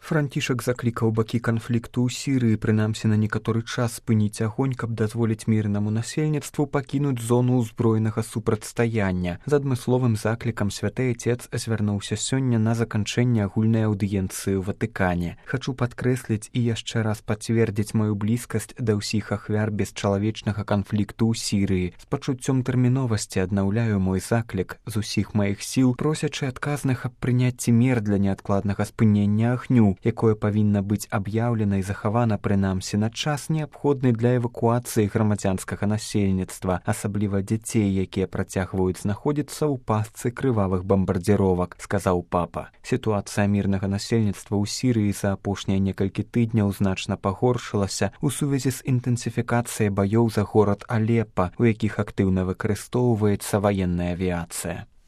Францішак заклікаў бакі канфлікту ў Сірыі, прынамсі на некаторы час спыніць агонь, каб дазволіць мірнаму насельніцтву пакінуць зону ўзброенага супрацьстаяння. З адмысловым заклікам святы Отец звярнуўся сёння на заканчэнне агульнай аўдыенцыі ў Ватыкане. Хачу падкрэсліць і яшчэ раз пацвердзіць маю блізкасць да ўсіх ахвяр бесчалавечнага канфлікту ў Сірыі. З пачуццём тэрміновасці аднаўляю мой заклік з усіх маіх сіл, просячы адказных аб прыняцці мер для неадкладнага спынення агню, якое павінна быць аб'яўлена і захавана прынамсі на час, неабходны для эвакуацыі грамадзянскага насельніцтва, асабліва дзяцей, якія працягваюць знаходзіцца ў пастцы крывавых бамбардзіровак, сказаў папа. Сітуацыя мірнага насельніцтва ў Сірыі за апошнія некалькі тыдняў значна пагоршылася ў сувязі з інтэнсіфікацыяй баёў за горад Алепа, у якіх актыўна выкарыстоўваецца ваенная авіяцыя.